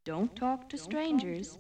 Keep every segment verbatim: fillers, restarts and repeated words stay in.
Don't talk to strangers.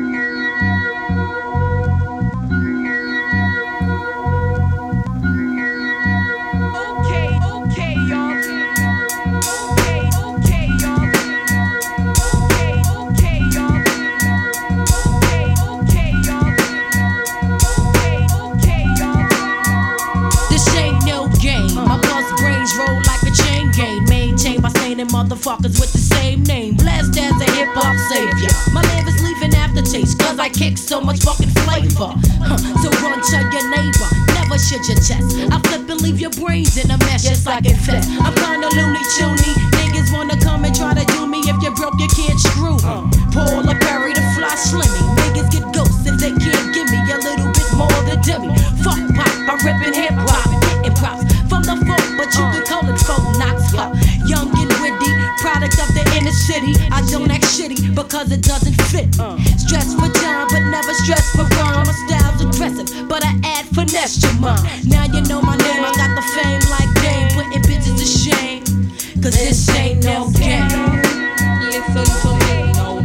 Motherfuckers with the same name, blessed as a hip-hop savior. My liver's leaving aftertaste, cause I kick so much fucking flavor. Huh. So run to your neighbor, never shit your chest. I flip and leave your brains in a mess just like infest. I'm kinda loony toony, niggas wanna come and try to do me. If you're broke, you can't screw me. Paul or Perry the fly slimmy. Niggas get ghosts if they can't give me a little bit more than Demi. Fuck pop, I'm ripping hip-hop, getting props from the folk, but you can call it folk knocks. Huh. Young and witty, product of the inner city. I don't act shitty because it doesn't fit me. Stress for time, but never stress for rhyme. My style's aggressive, but I add finesse to mine. Now you know my name, I got the fame like Dame, putting bitches to shame. Cause this ain't no game. Listen to me, no.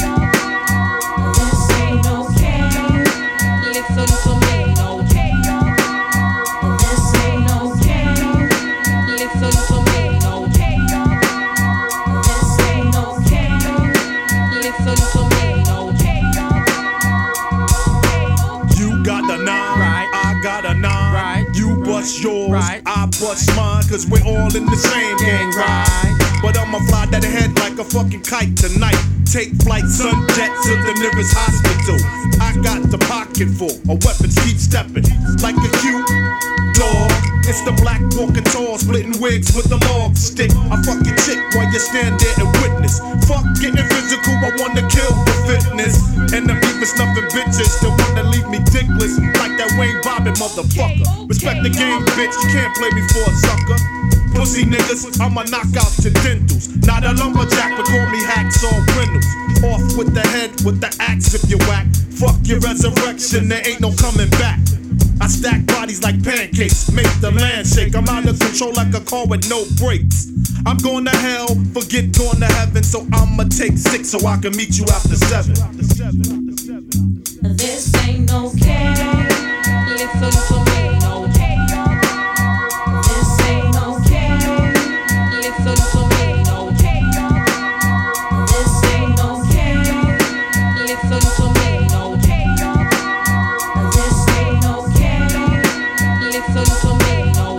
This ain't no game. Listen to me, no. This ain't no game. Listen to me, no. This ain't no game. Listen to me, no. You got the nine, right. I got a nine, right. You bust yours, right. I bust mine, cause we're all in the same gang, right? But I'ma fly that ahead like a fucking kite tonight. Take flight, sun jet to the nearest hospital. I got the pocket full of weapons, keep stepping like a cute dog. It's the black walking tall, splitting wigs with the log stick. I fuck your chick while you stand there and witness. Fuck getting physical, I wanna kill for fitness. And I'm even snuffing bitches that wanna leave me dickless like that Wayne Bobbin motherfucker. Respect the game, bitch, you can't play me for a sucker. Pussy niggas, I'ma knock out your dentals. Not a lumberjack, but call me Hacksaw Reynolds. Off with the head, with the axe if you whack. Fuck your resurrection, there ain't no coming back. I stack bodies like pancakes, make the land shake. I'm out of control like a car with no brakes. I'm going to hell, forget going to heaven. So I'ma take six so I can meet you after seven. This ain't no game. Listen to me, no. This ain't no game. Listen to me, no. This ain't no game. Listen to me, no. This ain't no game. Listen to me, no.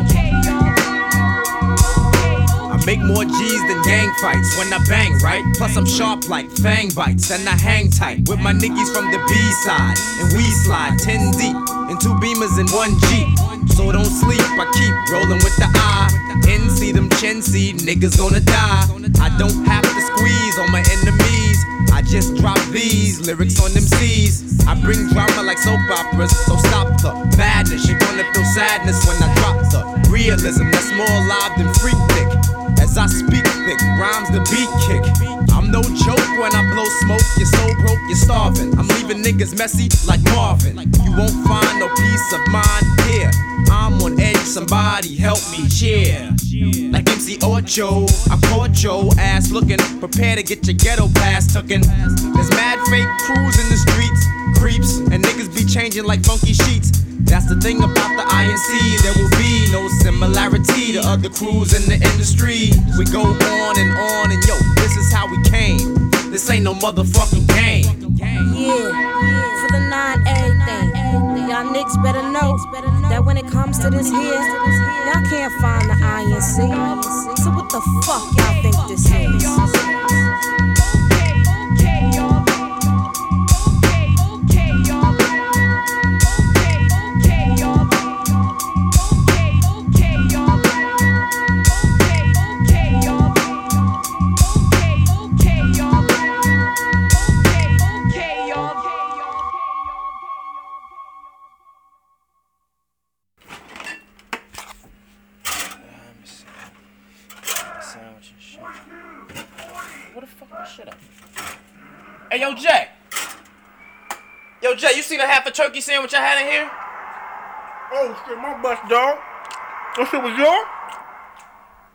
I make more G's than gang fights when I bang, right? Plus I'm sharp like fang bites and I hang tight with my niggas from the B-side. And we slide ten deep in two beamers and one Jeep. So don't sleep, I keep rolling with the I. N C them chin C, niggas gonna die. I don't have to squeeze on my enemies. I just drop these lyrics on them C's. I bring drama like soap operas, so stop the madness. You're gonna feel sadness when I drop the realism that's more alive than freak dick. As I speak thick, rhymes the beat kick. I'm no joke when I blow smoke. You're so broke, you're starving. I'm leaving niggas messy like Marvin. You won't find no peace of mind here. I'm on edge, somebody help me cheer. Like M C Ocho, I caught your ass looking. Prepare to get your ghetto pass tooken. There's mad fake crews in the streets, creeps, and niggas be changing like funky sheets. That's the thing about the I N C, there will be no similarity to other crews in the industry. We go on and on and yo, this is how we came. This ain't no motherfucking game. Yeah, for the nine everything. Y'all niggas better know that when it comes to this here, y'all can't find the I N C. So what the fuck y'all think this is? Hey, yo, Jay. Yo, Jay, you seen a half a turkey sandwich I had in here? Oh, shit, my bust, dog. That shit was yours?